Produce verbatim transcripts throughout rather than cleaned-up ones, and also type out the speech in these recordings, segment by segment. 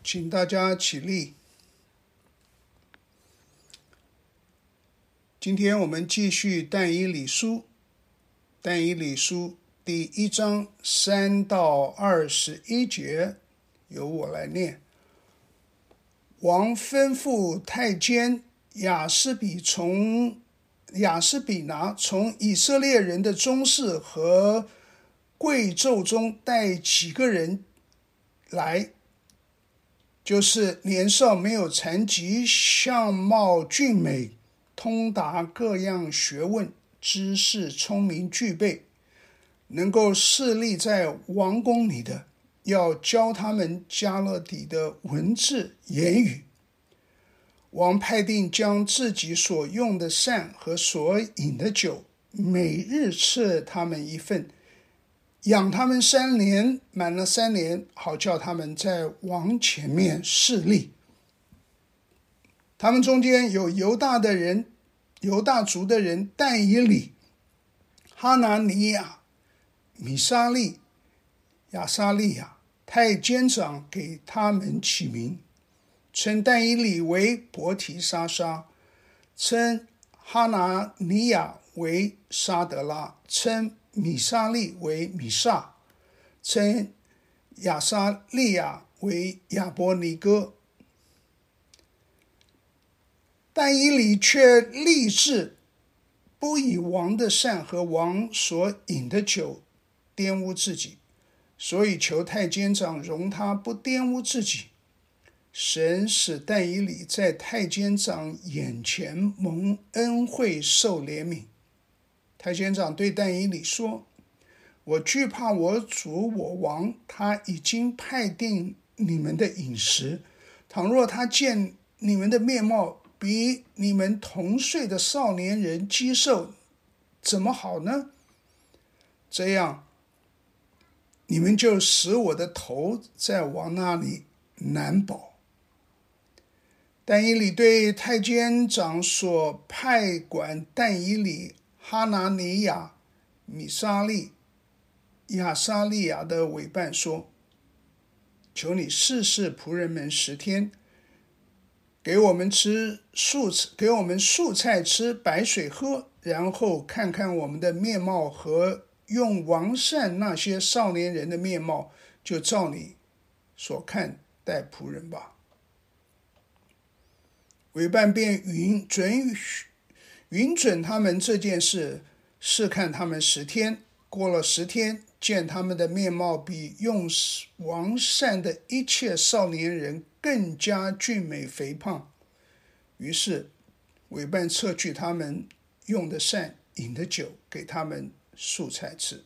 请大家起立。今天我们继续但以理书，但以理书第一章三到二十一节，由我来念。王吩咐太监亚斯比从亚斯比拿从以色列人的宗室和贵胄中带几个人来，就是年少没有残疾，相貌俊美，通达各样学问，知识聪明具备，能够侍立在王宫里的，要教他们迦勒底的文字言语。王派定将自己所用的膳和所饮的酒，每日赐他们一份，养他们三年，满了三年，好叫他们在王前面侍立。他们中间有犹大的人，犹大族的人但以理、哈拿尼亚、米沙利、亚撒利亚，太监长给他们起名，称但以理为伯提沙沙，称哈拿尼亚为沙德拉，称米沙利为米萨，称亚撒利亚为亚伯尼哥。但以理却立志不以王的膳和王所饮的酒玷污自己，所以求太监长容他不玷污自己。神使但以理在太监长眼前蒙恩惠，受怜悯。太监长对但以理说：我惧怕我主我王，他已经派定你们的饮食，倘若他见你们的面貌比你们同岁的少年人肌瘦，怎么好呢？这样，你们就使我的头在王那里难保。但以理对太监长所派管但以理、哈拿尼亚、米沙利、亚撒利亚的委办说：求你试试仆人们十天，给我们吃素给我们素菜吃，白水喝，然后看看我们的面貌和用王膳那些少年人的面貌，就照你所看待仆人吧。委办便允准允准他们这件事，试看他们十天。过了十天，见他们的面貌比用王膳的一切少年人更加俊美肥胖，于是委办撤去他们用的膳饮的酒，给他们素菜吃。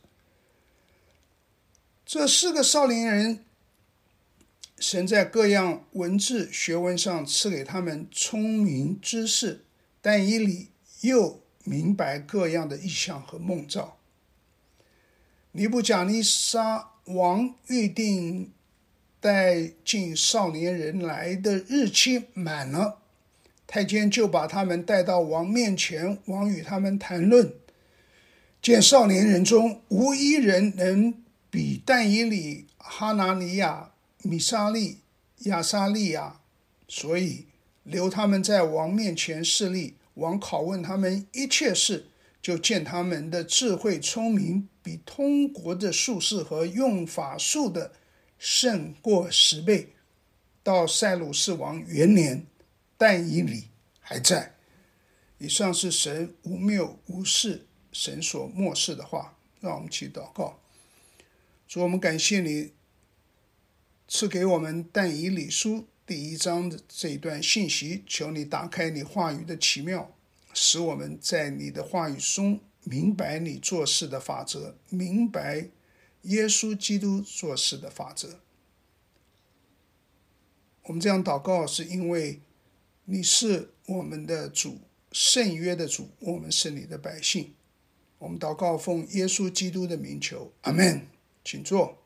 这四个少年人，神在各样文字学问上赐给他们聪明知识，但以理又明白各样的异象和梦兆。尼布甲尼撒王预定带进少年人来的日期满了，太监就把他们带到王面前，王与他们谈论。见少年人中无一人能比但以理、哈拿尼亚、米沙利、亚撒利亚，所以留他们在王面前侍立。王拷问他们一切事，就见他们的智慧聪明比通国的术士和用法术的胜过十倍。到塞鲁士王元年，但以理还在。以上是神无谬无事，神所默示的话。让我们去祷告。主，我们感谢你赐给我们但以理书第一章的这一段信息，求你打开你话语的奇妙，使我们在你的话语中明白你做事的法则，明白耶稣基督做事的法则。我们这样祷告是因为你是我们的主，圣约的主，我们是你的百姓。我们祷告奉耶稣基督的名求，阿们。请坐。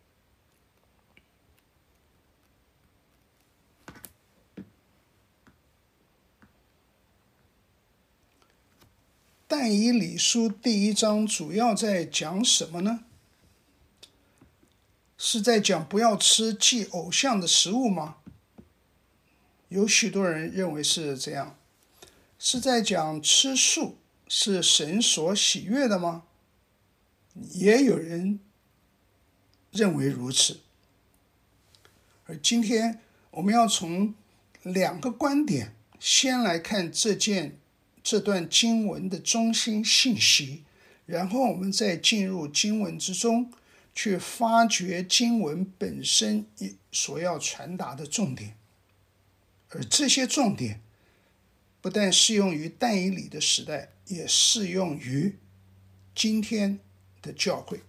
但以理书第一章主要在讲什么呢？是在讲不要吃祭偶像的食物吗？ 有许多人认为是这样，是在讲吃素是神所喜悦的吗？也有人认为如此。而今天我们要从两个观点先来看这件这段经文的中心信息，然后我们再进入经文之中，去发掘经文本身所要传达的重点。而这些重点不但适用于但以理的时代，也适用于今天的教会。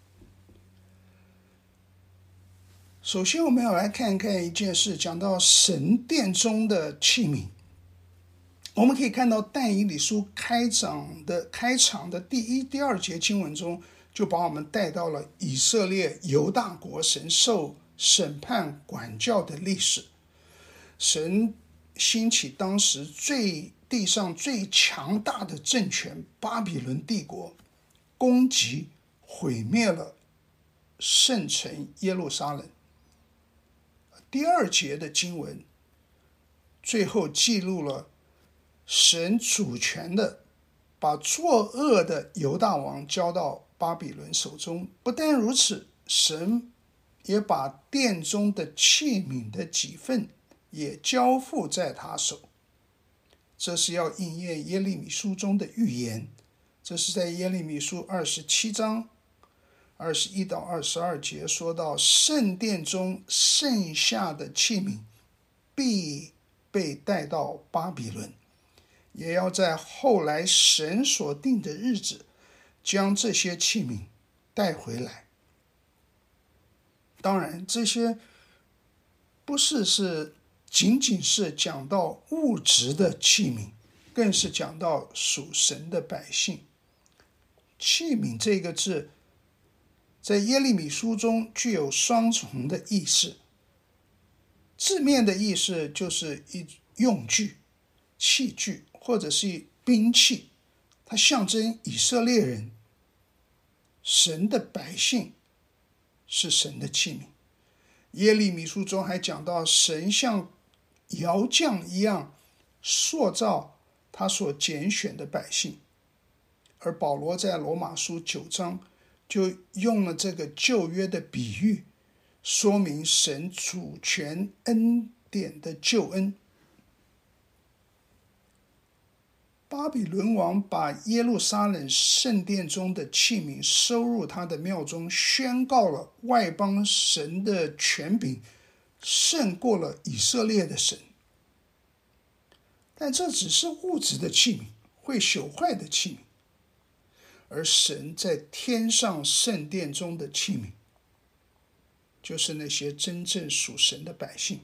首先我们要来看看一件事，讲到神殿中的器皿。我们可以看到但以理书开场的开场的第一、第二节经文中，就把我们带到了以色列犹大国神受审判管教的历史。神兴起当时最地上最强大的政权巴比伦帝国，攻击毁灭了圣城耶路撒冷。第二节的经文最后记录了神主权的把作恶的犹大王交到巴比伦手中。不但如此，神也把殿中的器皿的几份也交付在他手。这是要应验耶利米书中的预言，这是在耶利米书二十七章二十一到二十二节说到，圣殿中剩下的器皿必被带到巴比伦，也要在后来神所定的日子将这些器皿带回来。当然，这些不是是仅仅是讲到物质的器皿，更是讲到属神的百姓。器皿这个字在耶利米书中具有双重的意思，字面的意思就是一用具、器具或者是兵器，它象征以色列人，神的百姓是神的器皿。耶利米书中还讲到神像窑匠一样塑造他所拣选的百姓，而保罗在罗马书九章就用了这个旧约的比喻，说明神主权恩典的救恩。巴比伦王把耶路撒冷圣殿中的器皿收入他的庙中，宣告了外邦神的权柄胜过了以色列的神。但这只是物质的器皿，会朽坏的器皿，而神在天上圣殿中的器皿，就是那些真正属神的百姓。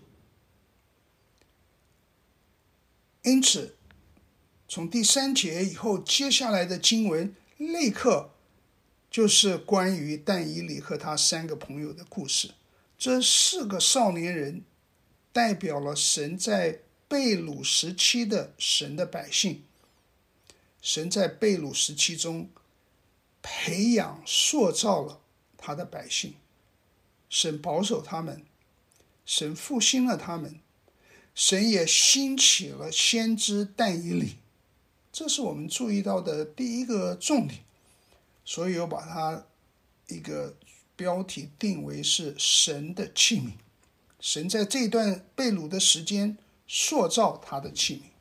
因此从第三节以后，接下来的经文立刻就是关于但以理和他三个朋友的故事。这四个少年人代表了神在被掳时期的神的百姓。神在被掳时期中培养塑造了他的百姓，神保守他们，神复兴了他们，神也兴起了先知但以理。这是我们注意到的第一个重点，所以我把它一个标题定为是神的器皿。神在这段被掳的时间塑造他的器皿。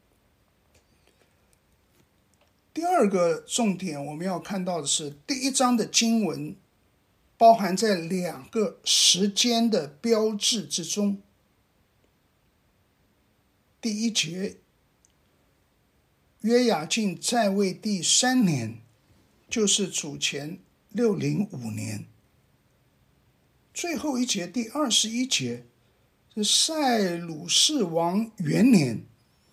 第二个重点我们要看到的是，第一章的经文包含在两个时间的标志之中。第一节，约雅敬在位第三年，就是主前六零五年。最后一节第二十一节是塞鲁士王元年，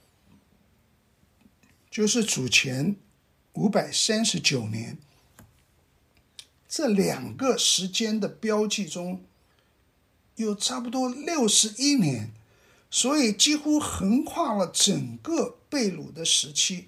就是主前五百三十九年。这两个时间的标记中有差不多六十一年，所以几乎横跨了整个被掳的时期。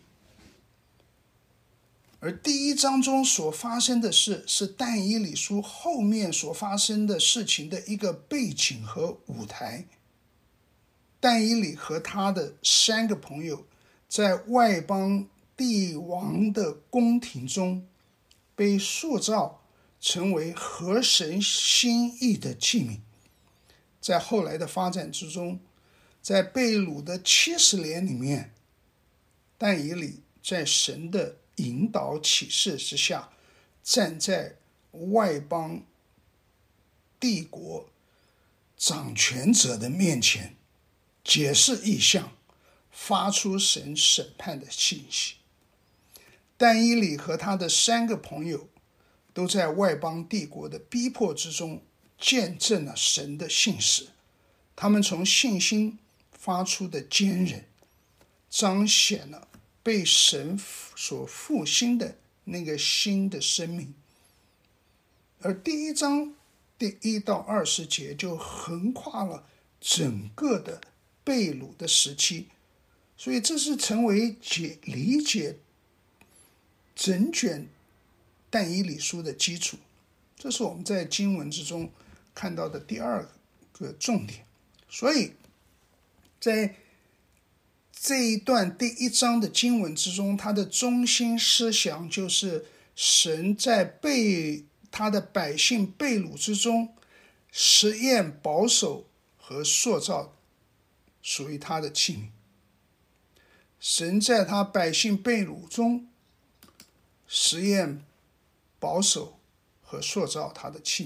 而第一章中所发生的事，是但以理书后面所发生的事情的一个背景和舞台。 但以理和他的三个朋友在外邦帝王的宫廷中被塑造成为合神心意的器皿。在后来的发展之中，在被掳的七十年里面，但以理在神的引导启示之下，站在外邦帝国掌权者的面前，解释异象，发出神审判的信息。但以理和他的三个朋友都在外邦帝国的逼迫之中见证了神的信实，他们从信心发出的坚韧，彰显了被神所复兴的那个新的生命。而第一章第一到二十节就横跨了整个的被掳的时期，所以这是成为解理解整卷但以理书的基础。这是我们在经文之中看到的第二个重点。所以在这一段第一章的经文之中，它的中心思想就是神在被他的百姓被掳之中实验、保守和塑造属于他的器皿。神在他百姓被掳中实验、保守和塑造他的器皿。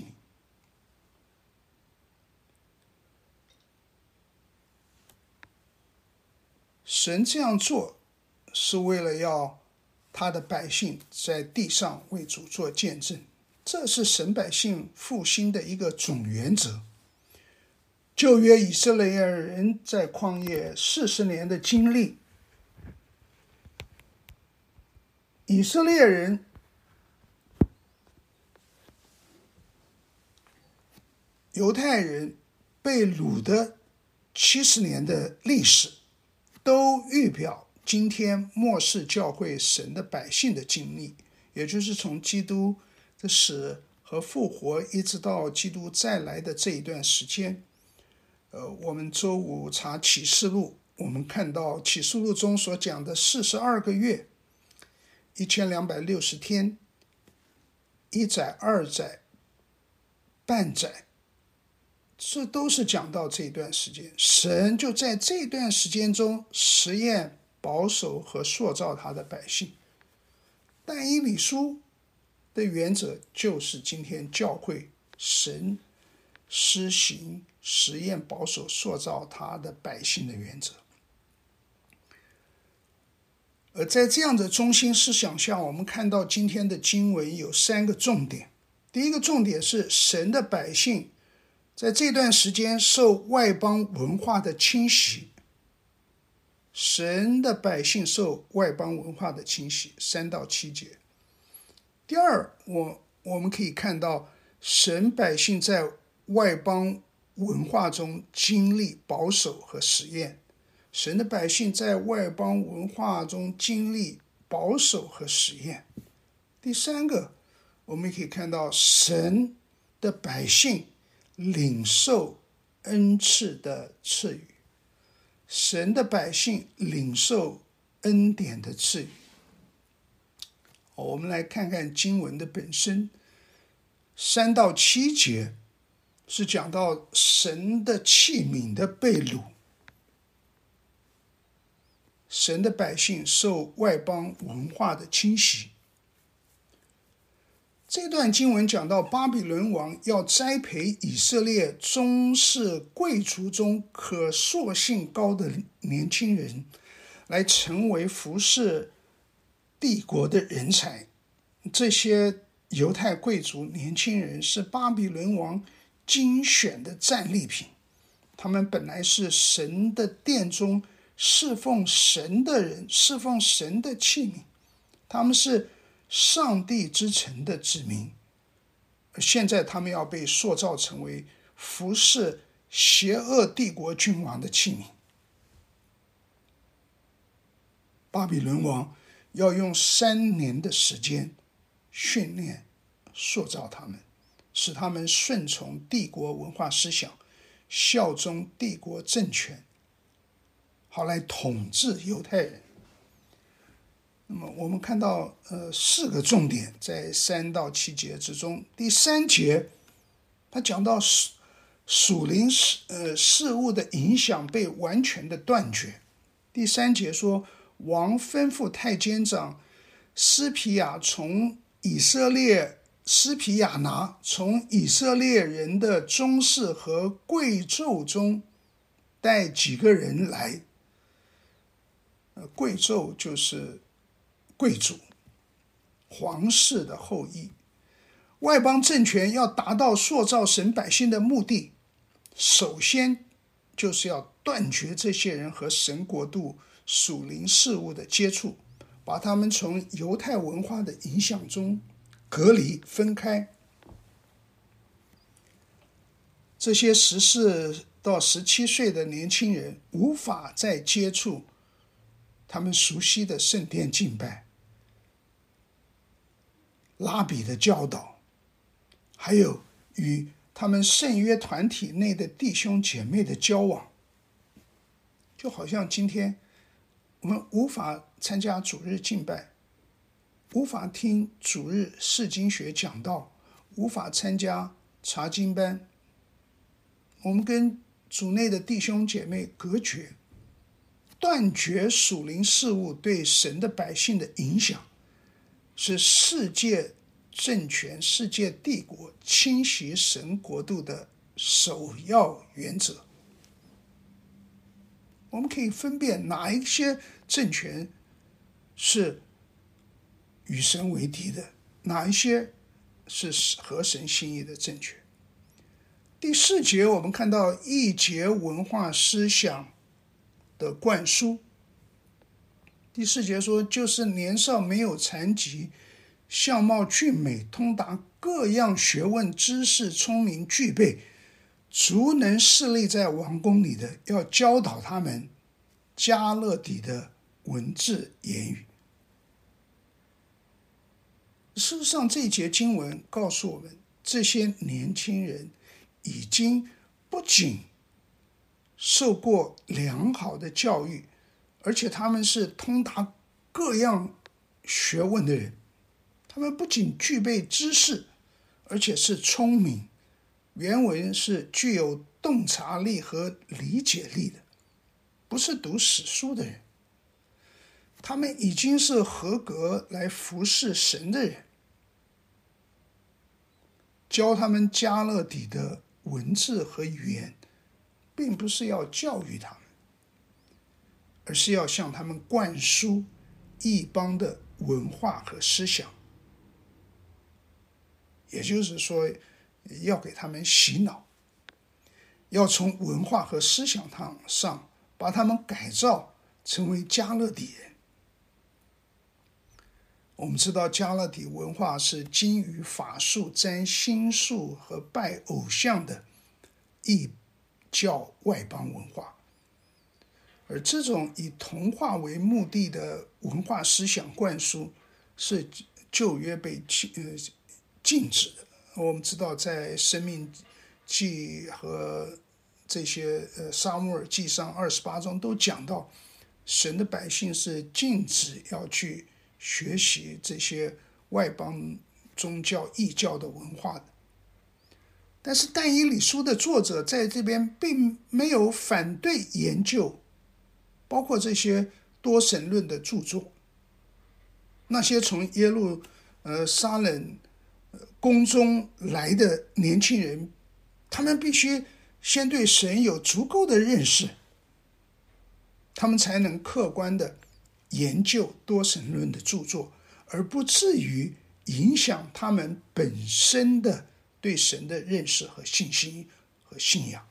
神这样做是为了要他的百姓在地上为主做见证，这是神百姓复兴的一个总原则。旧约以色列人在旷野四十年的经历，以色列人犹太人被掳的七十年的历史，都预表今天末世教会神的百姓的经历，也就是从基督的死和复活一直到基督再来的这一段时间。呃，我们周五查启示录，我们看到启示录中所讲的四十二个月，一千两百六十天，一载、二载、半载，这都是讲到这段时间。神就在这段时间中实验、保守和塑造他的百姓。但以理书的原则就是今天教会神施行实验、保守、塑造他的百姓的原则。而在这样的中心思想下，我们看到今天的经文有三个重点。第一个重点是神的百姓在这段时间受外邦文化的侵袭，神的百姓受外邦文化的侵袭，三到七节。第二，我我们可以看到神百姓在外邦文化中经历保守和实验，神的百姓在外邦文化中经历保守和实验。第三个，我们可以看到神的百姓领受恩赐的赐予，神的百姓领受恩典的赐予。我们来看看经文的本身，三到七节是讲到神的器皿的被掳，神的百姓受外邦文化的侵袭。这段经文讲到巴比伦王要栽培以色列中世贵族中可塑性高的年轻人，来成为服侍帝国的人才。这些犹太贵族年轻人是巴比伦王精选的战利品，他们本来是神的殿中侍奉神的人，侍奉神的器皿，他们是上帝之城的子民，现在他们要被塑造成为服侍邪恶帝国君王的器皿。巴比伦王要用三年的时间训练、塑造他们，使他们顺从帝国文化思想，效忠帝国政权， 好来统治犹太人。那么我们看到呃四个重点在三到七节之中。第三节他讲到属属灵事呃事物的影响被完全的断绝。第三节说，王吩咐太监长施皮亚从以色列施皮亚拿从以色列人的宗室和贵胄中带几个人来。呃贵胄就是贵族，皇室的后裔。外邦政权要达到塑造神百姓的目的，首先就是要断绝这些人和神国度属灵事物的接触，把他们从犹太文化的影响中隔离分开。这些十四到十七岁的年轻人无法再接触他们熟悉的圣殿敬拜、拉比的教导，还有与他们圣约团体内的弟兄姐妹的交往。就好像今天我们无法参加主日敬拜，无法听主日释经学讲道，无法参加查经班，我们跟主内的弟兄姐妹隔绝，断绝属灵事物对神的百姓的影响，是世界政权、世界帝国侵袭神国度的首要原则。我们可以分辨哪一些政权是与神为敌的，哪一些是合神心意的政权。第四节我们看到异节文化思想的灌输。第四节说，就是年少没有残疾，相貌俊美，通达各样学问知识，聪明具备，足能侍立在王宫里的，要教导他们迦勒底的文字言语。事实上，这一节经文告诉我们，这些年轻人已经不仅受过良好的教育，而且他们是通达各样学问的人。他们不仅具备知识，而且是聪明，原文是具有洞察力和理解力的，不是读史书的人。他们已经是合格来服侍神的人。教他们迦勒底的文字和语言，并不是要教育他们，而是要向他们灌输异邦的文化和思想。也就是说，要给他们洗脑，要从文化和思想上把他们改造成为迦勒底人。我们知道迦勒底文化是精于法术、占星术和拜偶像的异教外邦文化，而这种以同化为目的的文化思想灌输是旧约被禁止的。我们知道在申命记和这些呃撒母耳记上二十八章都讲到，神的百姓是禁止要去学习这些外邦宗教异教的文化的。但是但以理书的作者在这边并没有反对研究包括这些多神论的著作。那些从耶路呃撒冷宫中来的年轻人，他们必须先对神有足够的认识，他们才能客观的研究多神论的著作，而不至于影响他们本身的对神的认识和信心和信仰。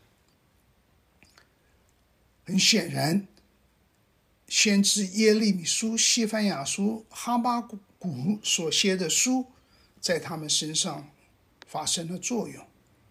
很显然，先知耶利米书、西番雅书、哈巴谷所写的书在他们身上发生了作用。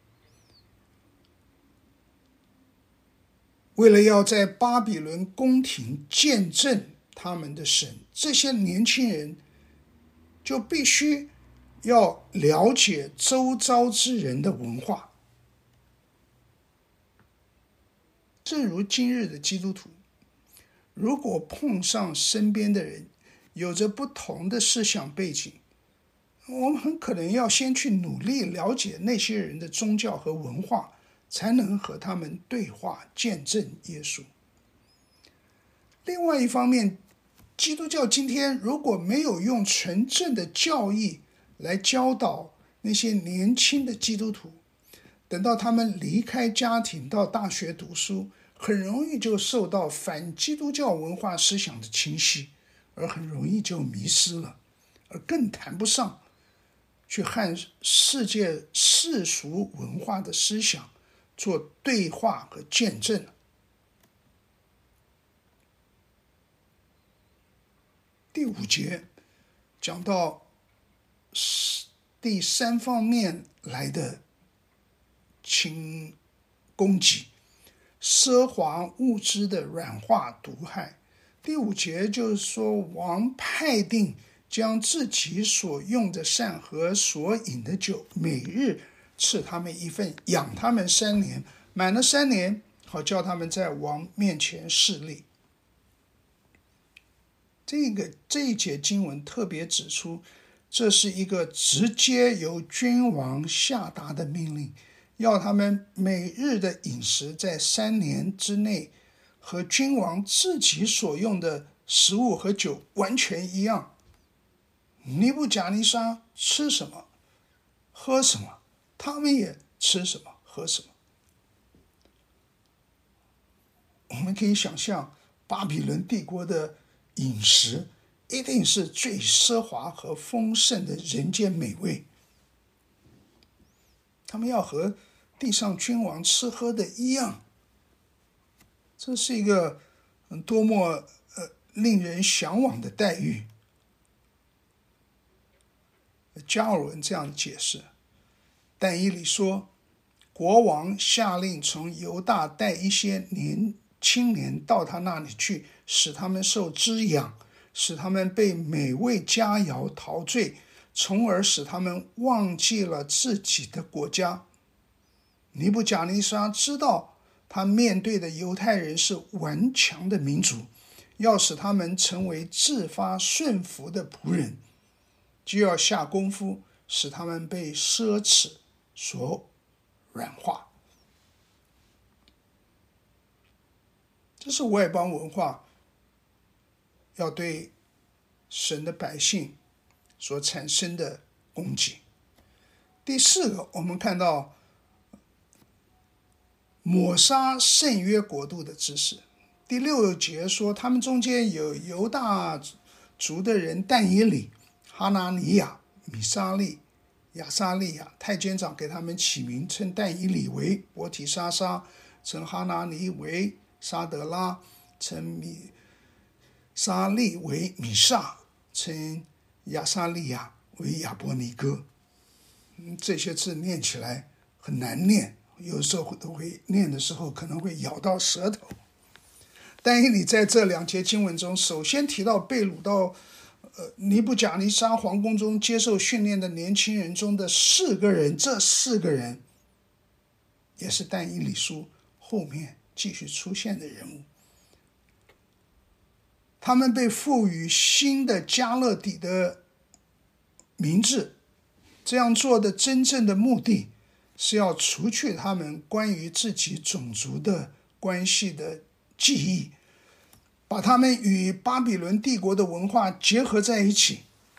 为了要在巴比伦宫廷见证他们的神，这些年轻人就必须要了解周遭之人的文化。正如今日的基督徒， 如果碰上身边的人有着不同的思想背景，我们很可能要先去努力了解那些人的宗教和文化，才能和他们对话，见证耶稣。另外一方面，基督教今天如果没有用纯正的教义来教导那些年轻的基督徒，等到他们离开家庭到大学读书，很容易就受到反基督教文化思想的侵袭，而很容易就迷失了，而更谈不上去和世界世俗文化的思想做对话和见证。第五节讲到第三方面来的轻攻击，奢华物质的软化毒害。第五节就是说，王派定将自己所用的膳和所饮的酒，每日赐他们一份，养他们三年，满了三年，好叫他们在王面前侍立。这个这一节经文特别指出，这是一个直接由君王下达的命令，要他们每日的饮食在三年之内和君王自己所用的食物和酒完全一样。尼布甲尼撒吃什么喝什么，他们也吃什么喝什么。我们可以想象巴比伦帝国的饮食一定是最奢华和丰盛的人间美味，他们要和地上君王吃喝的一样，这是一个多么呃令人向往的待遇。加尔文这样解释，但以理说，国王下令从犹大带一些年青年到他那里去，使他们受滋养，使他们被美味佳肴陶醉，从而使他们忘记了自己的国家。尼布甲尼撒知道他面对的犹太人是顽强的民族，要使他们成为自发顺服的仆人，就要下功夫使他们被奢侈所软化。这是外邦文化要对神的百姓所产生的攻击。第四个，我们看到抹杀圣约国度的知识。第六节说，他们中间有犹大族的人但以理、哈拿尼亚、米沙利、亚撒利亚，太监长给他们起名，称但以理为伯提沙沙，称哈拿尼为沙德拉，称米沙利为米萨，称亚撒利亚为亚伯尼哥。这些字念起来很难念，有时候都会念的时候可能会咬到舌头。但以理在这两节经文中，首先提到被掳到呃尼布甲尼撒皇宫中接受训练的年轻人中的四个人，这四个人也是但以理书后面继续出现的人物。他们被赋予新的加勒底的名字，这样做的真正的目的是要除去他们关于自己种族的关系的记忆，把他们与巴比伦帝国的文化结合在一起。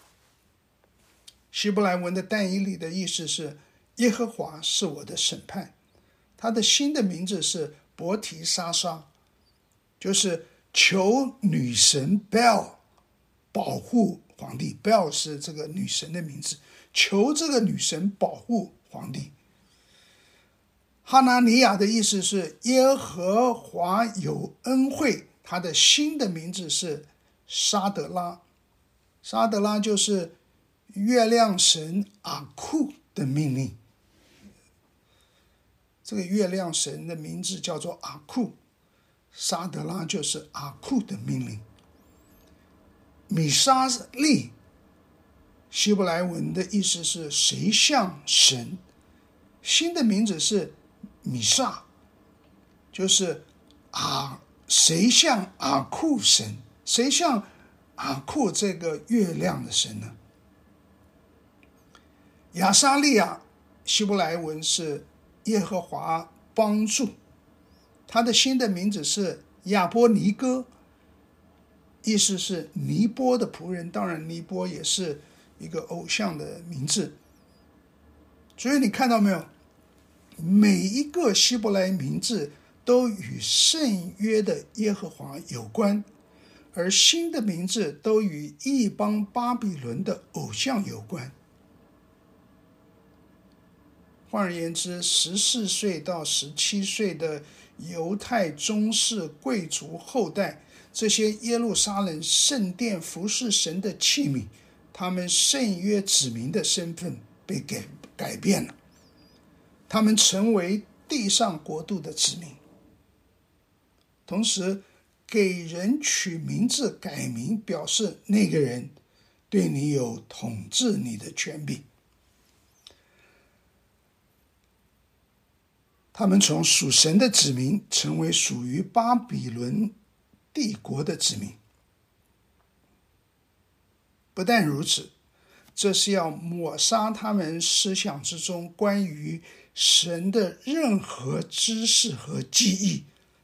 希伯来文的但以理的意思是耶和华是我的审判，他的新的名字是伯提沙沙，就是求女神 Bel 保护皇帝。 Bel 是这个女神的名字，求这个女神保护皇帝。哈拿尼亚的意思是耶和华有恩惠，他的新的名字是沙德拉。沙德拉就是月亮神阿库的命令，这个月亮神的名字叫做阿库，沙德拉就是阿库的命令。米沙利希伯来文的意思是谁像神，新的名字是米萨，就是阿谁像阿库神？谁像阿库这个月亮的神呢？亚沙利亚希伯来文是耶和华帮助，他的新的名字是亚波尼哥，意思是尼波的仆人。当然尼波也是一个偶像的名字。所以你看到没有，每一个希伯来名字都与圣约的耶和华有关，而新的名字都与异邦巴比伦的偶像有关。换而言之，十四岁到十七岁的犹太宗室贵族后代，这些耶路撒冷圣殿服侍神的器皿，他们圣约子民的身份被改改变了，他们成为地上国度的子民。同时给人取名字改名，表示那个人对你有统治你的权柄。他们从属神的子民成为属于巴比伦帝国的子民。不但如此，这是要抹杀他们思想之中关于神的任何知识和记忆。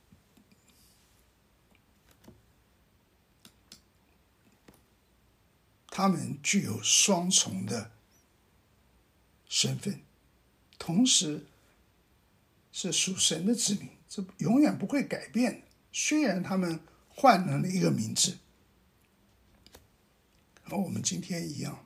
他们具有双重的身份，同时是属神的子民，这永远不会改变的。虽然他们换了一个名字，和我们今天一样。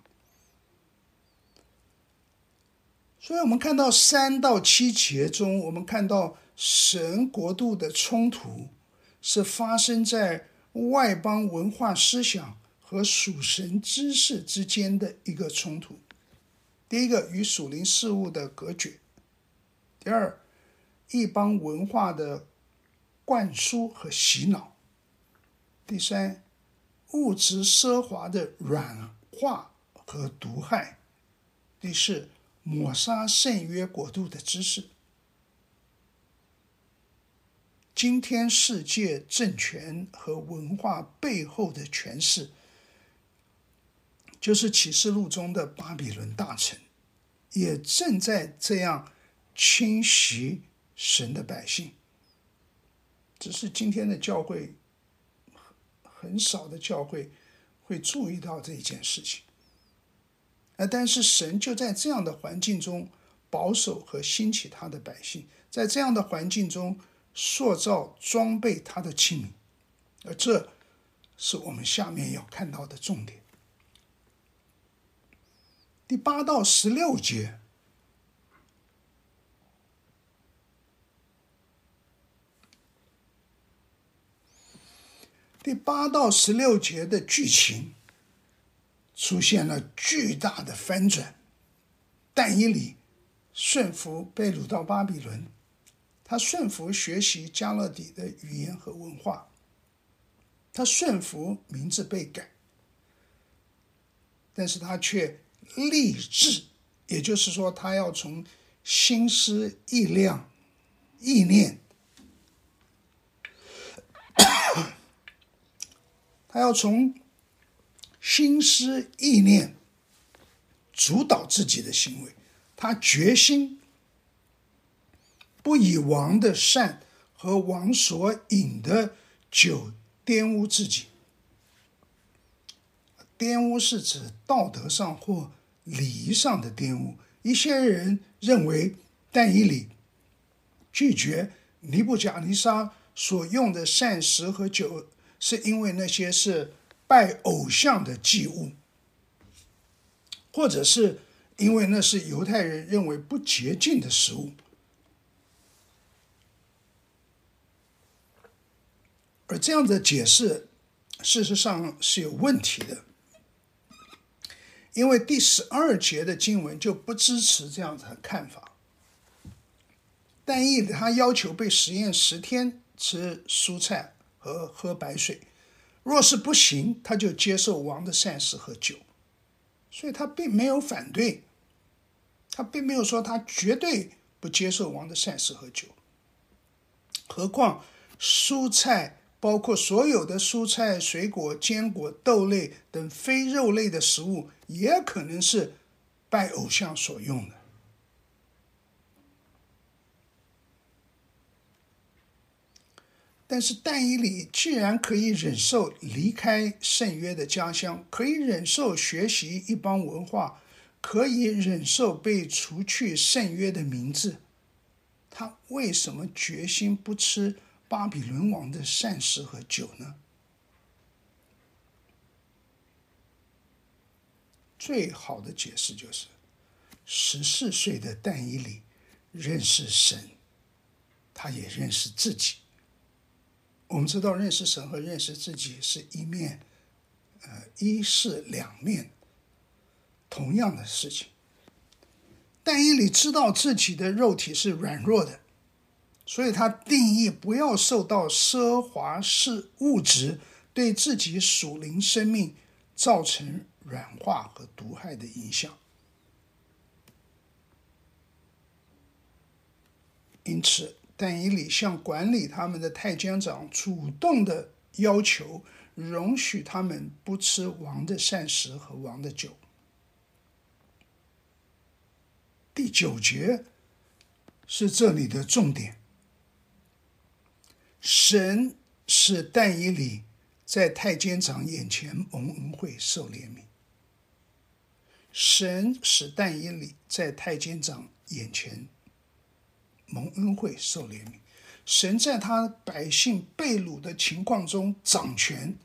所以我们看到三到七节中，我们看到神国度的冲突是发生在外邦文化思想和属神知识之间的一个冲突。第一个，与属灵事物的隔绝；第二，异邦文化的灌输和洗脑；第三，物质奢华的软化和毒害；第四，抹杀圣约国度的知识。今天世界政权和文化背后的权势，就是启示录中的巴比伦大城，也正在这样侵袭神的百姓。只是今天的教会，很少的教会会注意到这一件事情。但是神就在这样的环境中保守和兴起他的百姓，在这样的环境中塑造装备他的器皿，而这是我们下面要看到的重点。第八到十六节，第八到十六节的剧情出现了巨大的翻转。但以理顺服被掳到巴比伦，他顺服学习加勒底的语言和文化，他顺服名字被改，但是他却立志，也就是说他要从心思意量意念他要从心思意念主导自己的行为，他决心不以王的膳和王所饮的酒玷污自己。玷污是指道德上或礼仪上的玷污。一些人认为但以理拒绝尼布甲尼撒所用的膳食和酒，是因为那些是拜偶像的祭物，或者是因为那是犹太人认为不洁净的食物。而这样的解释事实上是有问题的，因为第十二节的经文就不支持这样的看法。但以理他要求被实验十天吃蔬菜和喝白水，若是不行，他就接受王的膳食和酒。所以他并没有反对，他并没有说他绝对不接受王的膳食和酒。何况蔬菜、 包括所有的蔬菜、水果、坚果、豆类等非肉类的食物，也可能是拜偶像所用的。但是但以理既然可以忍受离开圣约的家乡，可以忍受学习一帮文化，可以忍受被除去圣约的名字，他为什么决心不吃巴比伦王的膳食和酒呢？最好的解释就是十四岁的但以理认识神，他也认识自己。我们知道认识神和认识自己是一面呃，一是两面同样的事情。但以理知道自己的肉体是软弱的，所以他定义不要受到奢华是物质对自己属灵生命造成软化和毒害的影响。因此但以理向管理他们的太监长主动的要求，容许他们不吃王的膳食和王的酒。第九节是这里的重点，神使但以理在太监长眼前蒙恩惠受怜悯。神使但以理在太监长眼前蒙恩惠受怜悯。神在他百姓被掳的情况中掌权，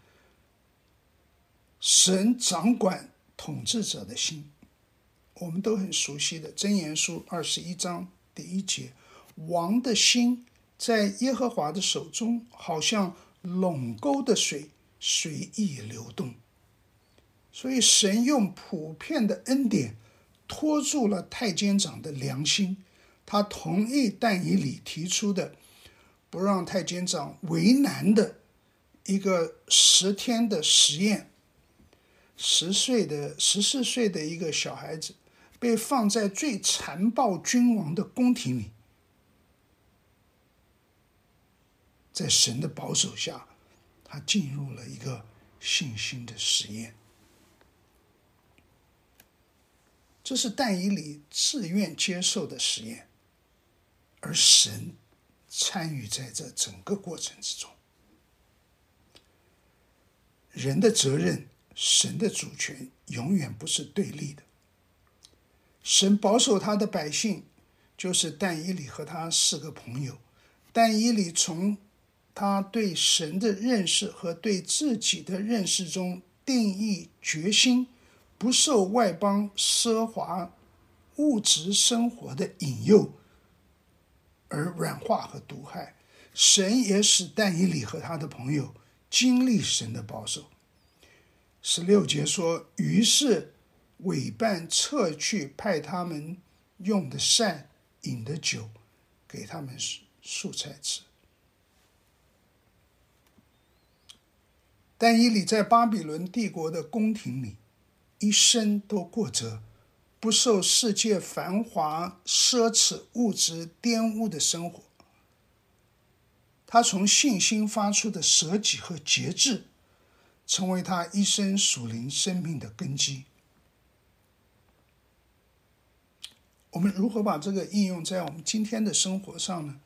神掌管统治者的心。我们都很熟悉的箴言书二十一章第一节，王的心在耶和华的手中，好像垄沟的水，随意流动。所以神用普遍的恩典托住了太监长的良心，他同意但以理提出的不让太监长为难的一个十天的实验。十岁的十四岁的一个小孩子被放在最残暴君王的宫廷里，在神的保守下，他进入了一个信心的实验。这是但以理自愿接受的实验，而神参与在这整个过程之中。人的责任，神的主权永远不是对立的。神保守他的百姓，就是但以理和他四个朋友。但以理从他对神的认识和对自己的认识中定义决心，不受外邦奢华物质生活的引诱而软化和毒害。神也使但以理和他的朋友经历神的保守。十六节说，于是委办撤去派他们用的膳饮的酒，给他们素菜吃。但以理在巴比伦帝国的宫廷里，一生都过着不受世界繁华奢侈物质玷污的生活。他从信心发出的舍己和节制，成为他一生属灵生命的根基。我们如何把这个应用在我们今天的生活上呢？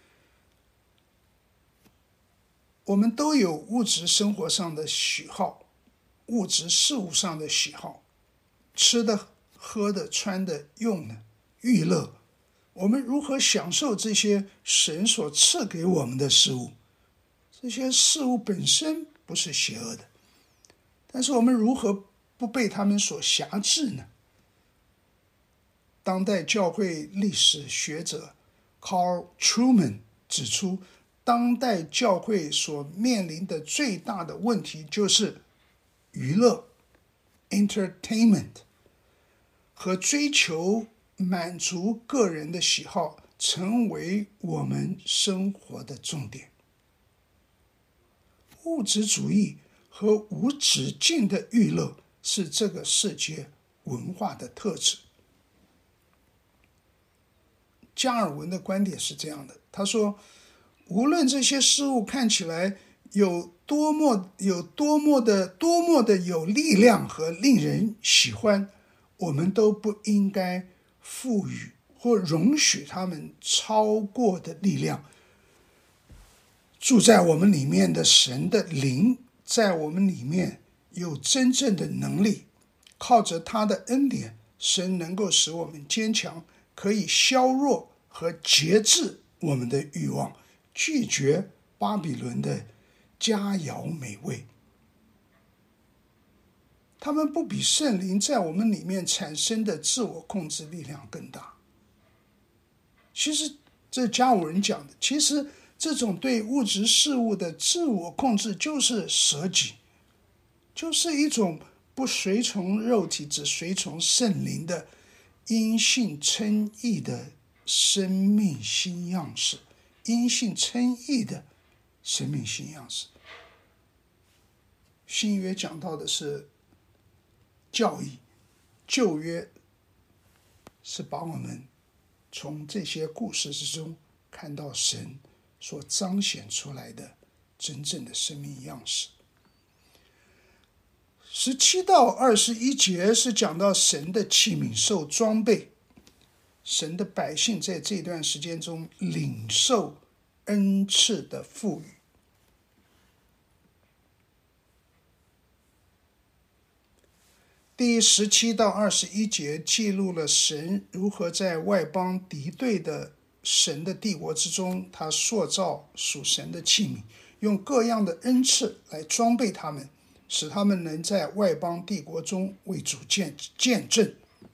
我们都有物质生活上的喜好，物质事物上的喜好，吃的、喝的、穿的、用的，娱乐。我们如何享受这些神所赐给我们的事物？这些事物本身不是邪恶的，但是我们如何不被他们所辖制呢？当代教会历史学者 Carl Trueman 指出，当代教会所面临的最大的问题就是娱乐 entertainment 和追求满足个人的喜好成为我们生活的重点。物质主义和无止境的娱乐是这个世界文化的特质。加尔文的观点是这样的，他说，无论这些事物看起来有多么有多么的多么的有力量和令人喜欢，我们都不应该赋予或容许他们超过的力量。住在我们里面的神的灵，在我们里面有真正的能力，靠着他的恩典，神能够使我们坚强，可以削弱和节制我们的欲望，拒绝巴比伦的佳肴美味。他们不比圣灵在我们里面产生的自我控制力量更大。其实这加尔文讲的，其实这种对物质事物的自我控制就是舍己，就是一种不随从肉体，只随从圣灵的因信称义的生命新样式，因信称义的生命新样式。新约讲到的是教义，旧约是把我们从这些故事之中看到神所彰显出来的真正的生命样式。十七到二十一节是讲到神的器皿受装备，神的百姓在这段时间中领受恩赐的赋予。第十七到二十一节记录了神如何在外邦敌对的神的帝国之中，他塑造属神的器皿，用各样的恩赐来装备他们，使他们能在外邦帝国中为主见见证。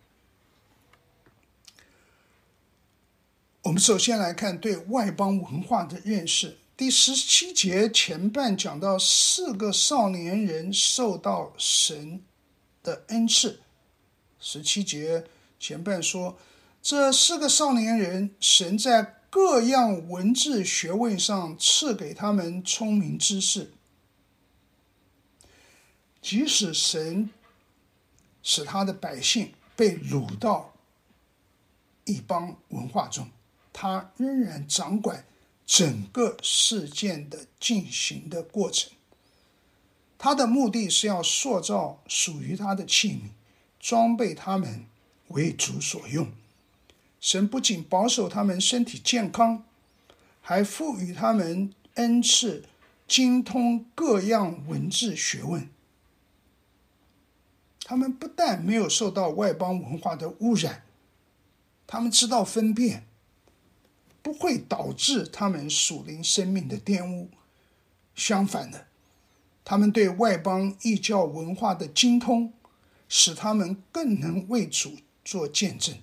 我们首先来看对外邦文化的认识。第十七节前半讲到四个少年人受到神的恩赐。十七节前半说，这四个少年人，神在各样文字学问上赐给他们聪明知识。即使神使他的百姓被掳到异邦文化中，他仍然掌管整个事件的进行的过程。他的目的是要塑造属于他的器皿，装备他们为主所用。神不仅保守他们身体健康，还赋予他们恩赐，精通各样文字学问。他们不但没有受到外邦文化的污染，他们知道分辨，不会导致他们属灵生命的玷污。相反的，他们对外邦异教文化的精通，使他们更能为主做见证。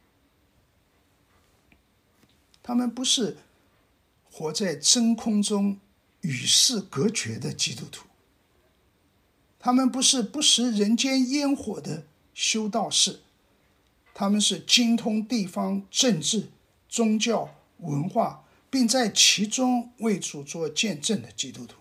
他们不是活在真空中与世隔绝的基督徒，他们不是不食人间烟火的修道士，他们是精通地方政治、宗教、文化，并在其中为主做见证的基督徒。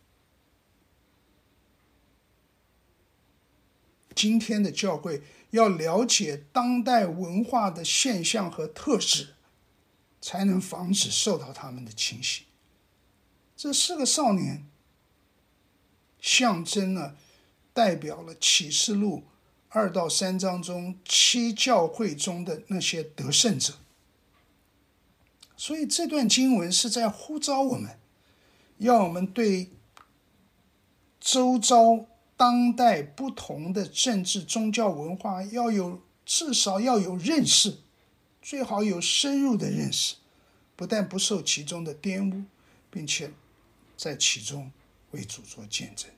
今天的教会要了解当代文化的现象和特质，才能防止受到他们的侵袭。这四个少年象征了、代表了启示录二到三章中七教会中的那些得胜者。所以这段经文是在呼召我们，要我们对周遭当代不同的政治宗教文化要有至少要有认识，最好有深入的认识，不但不受其中的玷污，并且在其中为主做见证。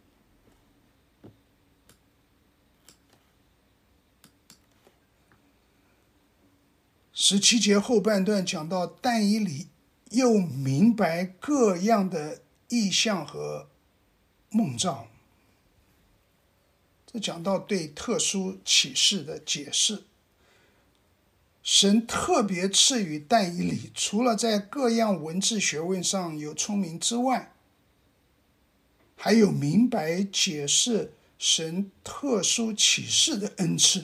十七节后半段讲到但以理又明白各样的异象和梦兆，这讲到对特殊启示的解释。神特别赐予但以理，除了在各样文字学问上有聪明之外，还有明白解释神特殊启示的恩赐。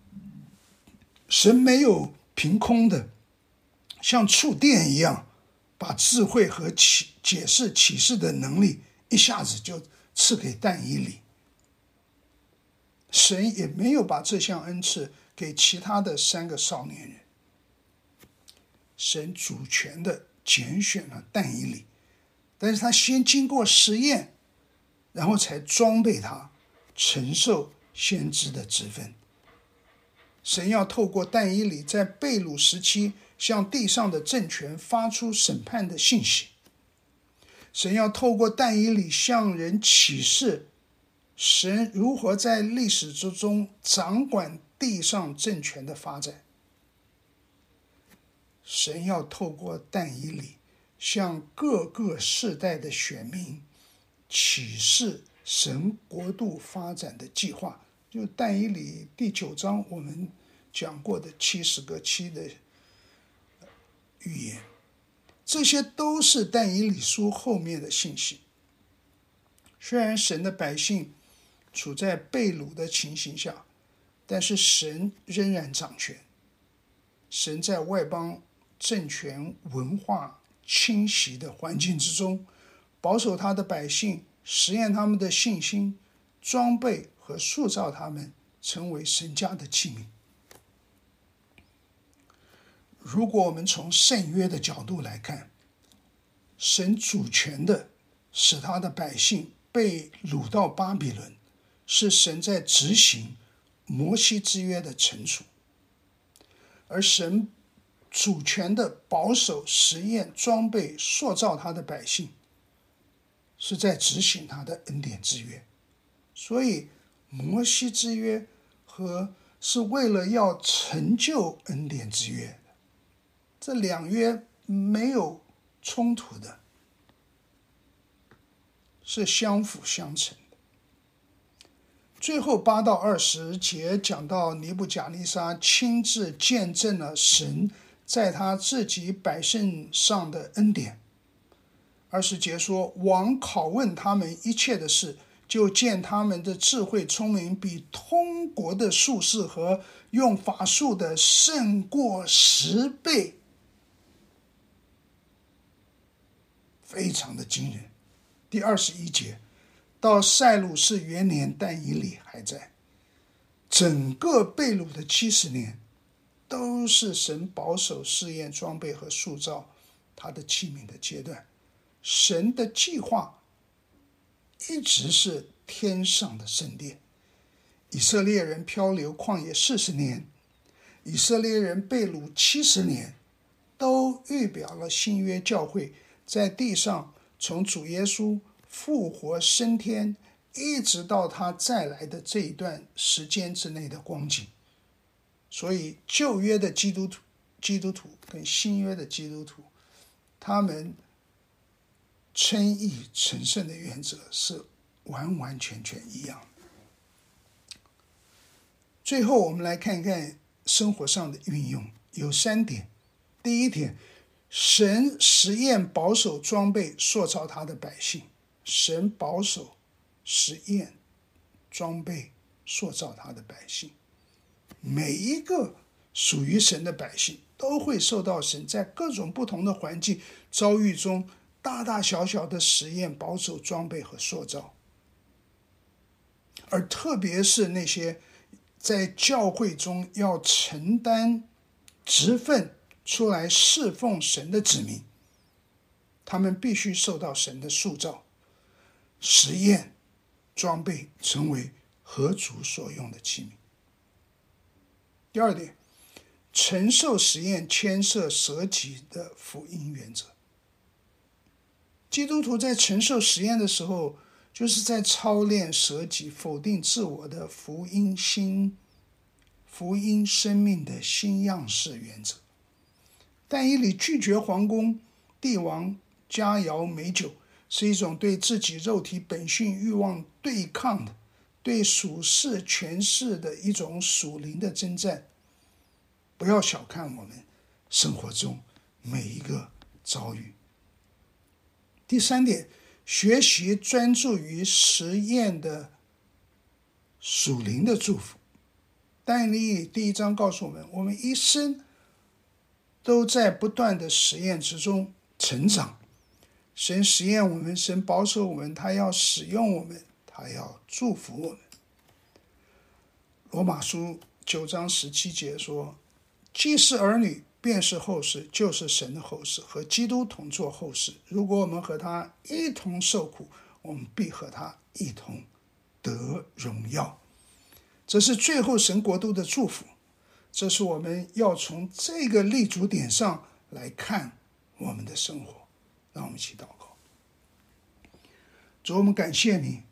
神没有凭空的像触电一样把智慧和启解释启示的能力一下子就赐给但以理。神也没有把这项恩赐给其他的三个少年人。神主权的拣选了但以理，但是他先经过实验，然后才装备他承受先知的职分。神要透过但以理在被掳时期向地上的政权发出审判的信息。神要透过但以理向人启示神如何在历史之中掌管地上政权的发展。神要透过但以理向各个世代的选民启示神国度发展的计划。就但以理第九章我们讲过的七十个七的预言，这些都是但以理书后面的信息。虽然神的百姓处在被掳的情形下，但是神仍然掌权。神在外邦政权文化侵袭的环境之中，保守他的百姓，实验他们的信心，装备和塑造他们成为神家的器皿。如果我们从圣约的角度来看，神主权的使他的百姓被掳到巴比伦，是神在执行摩西之约的惩处，而神主权的保守、实验、装备、塑造他的百姓，是在执行他的恩典之约。所以摩西之约和是为了要成就恩典之约，这两约没有冲突的，是相辅相成的。最后八到二十节讲到尼布甲尼撒亲自见证了神在他自己百姓上的恩典。二十节说，王拷问他们一切的事，就见他们的智慧聪明比通国的术士和用法术的胜过十倍，非常的惊人。第二十一节，到塞鲁士元年，但以理还在。整个被掳的七十年，都是神保守、试验、装备和塑造他的器皿的阶段。神的计划一直是天上的圣殿。以色列人漂流旷野四十年，以色列人被掳七十年，都预表了新约教会在地上从主耶稣复活升天一直到他再来的这一段时间之内的光景。所以旧约的基督徒基督徒跟新约的基督徒，他们称义成圣的原则是完完全全一样的。最后我们来看看生活上的运用，有三点。第一点，神实验、保守、装备、塑造他的百姓。神保守、实验、装备、塑造他的百姓。每一个属于神的百姓都会受到神在各种不同的环境遭遇中大大小小的实验、保守、装备和塑造。而特别是那些在教会中要承担职分出来侍奉神的子民，他们必须受到神的塑造、实验、装备，成为合主所用的器皿。第二点，承受实验牵涉舍己的福音原则。基督徒在承受实验的时候，就是在操练舍己、否定自我的福音新福音生命的新样式原则。但以理拒绝皇宫帝王佳肴美酒，是一种对自己肉体本性欲望对抗的，对属世权势的一种属灵的征战。不要小看我们生活中每一个遭遇。第三点，学习专注于实验的属灵的祝福。但以理第一章告诉我们，我们一生都在不断的实验之中， 成长。神实验我们，神保守我们，他要使用我们，他要祝福我们。罗马书九章十七节说，既是儿女，便是后世，就是神的后世，和基督同作后世。如果我们和他一同受苦，我们必和他一同得荣耀。这是最后神国度的祝福，这是我们要从这个立足点上来看我们的生活。让我们一起祷告。主，我们感谢你，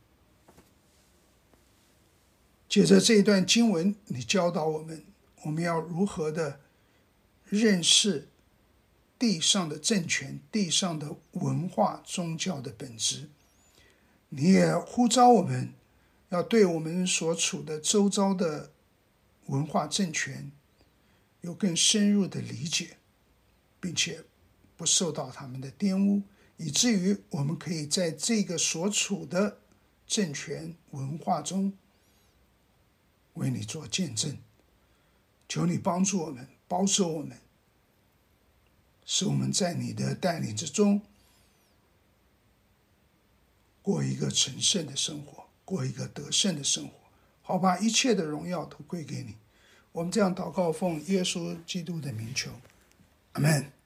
借着这一段经文，你教导我们，我们要如何的认识地上的政权、地上的文化、宗教的本质。你也呼召我们要对我们所处的周遭的文化政权有更深入的理解，并且不受到他们的玷污，以至于我们可以在这个所处的政权文化中为你做见证。求你帮助我们，保守我们，使我们在你的带领之中过一个成圣的生活，过一个得胜的生活，好把一切的荣耀都归给你。我们这样祷告，奉耶稣基督的名求，阿们。